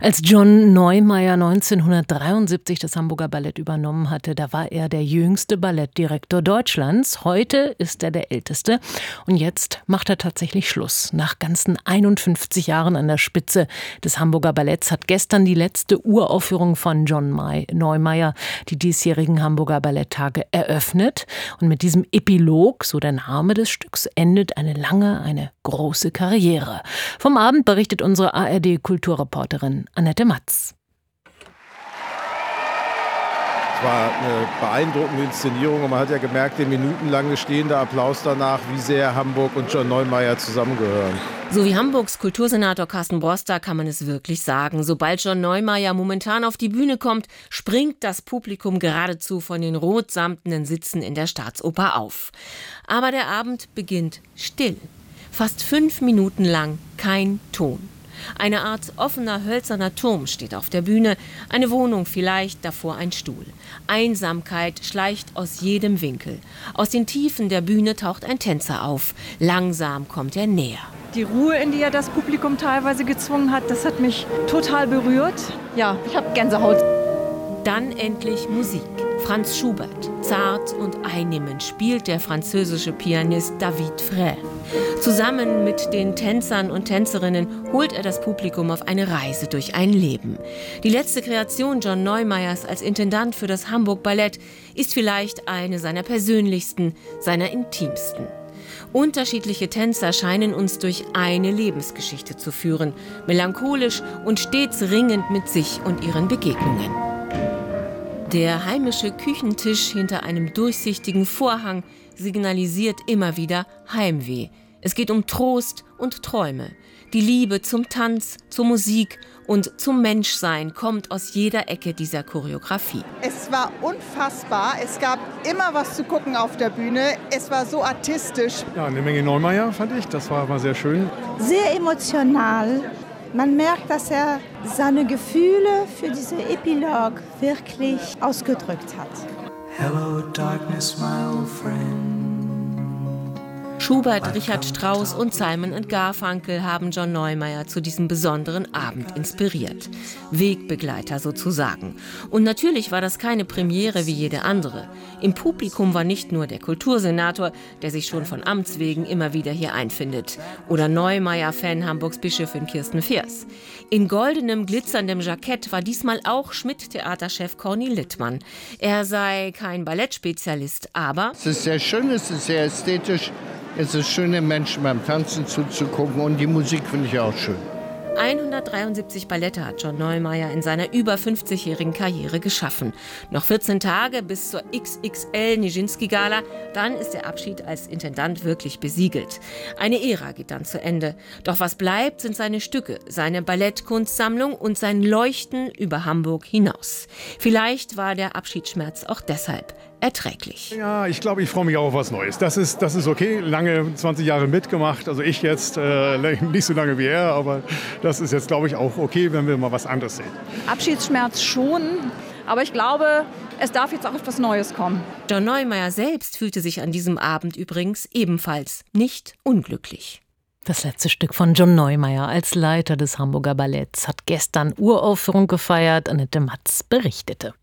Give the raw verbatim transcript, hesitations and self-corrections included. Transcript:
Als John Neumeier neunzehnhundertdreiundsiebzig das Hamburger Ballett übernommen hatte, da war er der jüngste Ballettdirektor Deutschlands. Heute ist er der älteste und jetzt macht er tatsächlich Schluss. Nach ganzen einundfünfzig Jahren an der Spitze des Hamburger Balletts hat gestern die letzte Uraufführung von John Neumeier die diesjährigen Hamburger Balletttage eröffnet. Und mit diesem Epilog, so der Name des Stücks, endet eine lange, eine große Karriere. Vom Abend berichtet unsere A R D-Kulturreporterin Annette Matz. Es war eine beeindruckende Inszenierung und man hat ja gemerkt, der minutenlange stehende Applaus danach, wie sehr Hamburg und John Neumeier zusammengehören. So wie Hamburgs Kultursenator Carsten Broster kann man es wirklich sagen. Sobald John Neumeier momentan auf die Bühne kommt, springt das Publikum geradezu von den rotsamtenen Sitzen in der Staatsoper auf. Aber der Abend beginnt still. Fast fünf Minuten lang kein Ton. Eine Art offener, hölzerner Turm steht auf der Bühne, eine Wohnung vielleicht, davor ein Stuhl. Einsamkeit schleicht aus jedem Winkel. Aus den Tiefen der Bühne taucht ein Tänzer auf. Langsam kommt er näher. Die Ruhe, in die er das Publikum teilweise gezwungen hat, das hat mich total berührt. Ja, ich habe Gänsehaut. Dann endlich Musik. Franz Schubert. Zart und einnehmend spielt der französische Pianist David Frère. Zusammen mit den Tänzern und Tänzerinnen holt er das Publikum auf eine Reise durch ein Leben. Die letzte Kreation John Neumeiers als Intendant für das Hamburg Ballett ist vielleicht eine seiner persönlichsten, seiner intimsten. Unterschiedliche Tänzer scheinen uns durch eine Lebensgeschichte zu führen, melancholisch und stets ringend mit sich und ihren Begegnungen. Der heimische Küchentisch hinter einem durchsichtigen Vorhang signalisiert immer wieder Heimweh. Es geht um Trost und Träume. Die Liebe zum Tanz, zur Musik und zum Menschsein kommt aus jeder Ecke dieser Choreografie. Es war unfassbar. Es gab immer was zu gucken auf der Bühne. Es war so artistisch. Ja, eine Menge Neumeier fand ich. Das war, war sehr schön. Sehr emotional. Man merkt, dass er seine Gefühle für diese Epilog wirklich ausgedrückt hat. Hello, darkness, my old friend. Schubert, Richard Strauss und Simon und Garfunkel haben John Neumeier zu diesem besonderen Abend inspiriert. Wegbegleiter sozusagen. Und natürlich war das keine Premiere wie jede andere. Im Publikum war nicht nur der Kultursenator, der sich schon von Amts wegen immer wieder hier einfindet. Oder Neumeier-Fan Hamburgs Bischöfin Kirsten Feers. In goldenem, glitzerndem Jackett war diesmal auch Schmidt-Theaterchef Corny Littmann. Er sei kein Ballettspezialist, aber... Es ist sehr schön, es ist sehr ästhetisch. Es ist schön, den Menschen beim Tanzen zuzugucken und die Musik finde ich auch schön. hundertdreiundsiebzig Ballette hat John Neumeier in seiner über fünfzigjährigen Karriere geschaffen. Noch vierzehn Tage bis zur X X L-Nijinsky-Gala, dann ist der Abschied als Intendant wirklich besiegelt. Eine Ära geht dann zu Ende. Doch was bleibt, sind seine Stücke, seine Ballettkunstsammlung und sein Leuchten über Hamburg hinaus. Vielleicht war der Abschiedsschmerz auch deshalb erträglich. Ja, ich glaube, ich freue mich auch auf was Neues. Das ist, das ist okay. Lange, zwanzig Jahre mitgemacht. Also ich jetzt äh, nicht so lange wie er, aber das ist jetzt, glaube ich, auch okay, wenn wir mal was anderes sehen. Abschiedsschmerz schon, aber ich glaube, es darf jetzt auch etwas Neues kommen. John Neumeier selbst fühlte sich an diesem Abend übrigens ebenfalls nicht unglücklich. Das letzte Stück von John Neumeier als Leiter des Hamburger Balletts hat gestern Uraufführung gefeiert. Annette Matz berichtete.